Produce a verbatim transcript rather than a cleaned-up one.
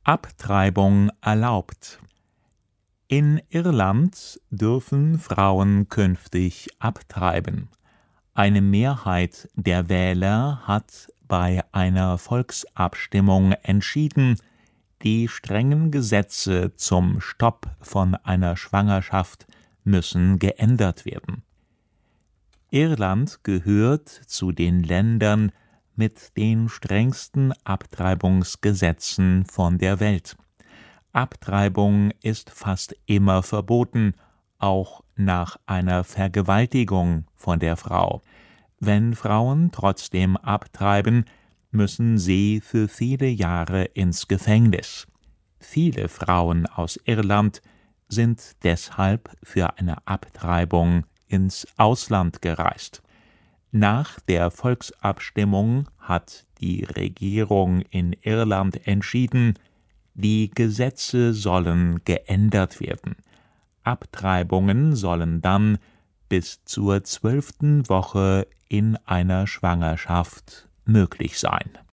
Abtreibung erlaubt. In Irland dürfen Frauen künftig abtreiben. Eine Mehrheit der Wähler hat bei einer Volksabstimmung entschieden, die strengen Gesetze zum Stopp von einer Schwangerschaft müssen geändert werden. Irland gehört zu den Ländern mit den strengsten Abtreibungsgesetzen von der Welt. Abtreibung ist fast immer verboten, auch nach einer Vergewaltigung von der Frau. Wenn Frauen trotzdem abtreiben, müssen sie für viele Jahre ins Gefängnis. Viele Frauen aus Irland sind deshalb für eine Abtreibung ins Ausland gereist. Nach der Volksabstimmung hat die Regierung in Irland entschieden, die Gesetze sollen geändert werden. Abtreibungen sollen dann bis zur zwölften Woche in einer Schwangerschaft möglich sein.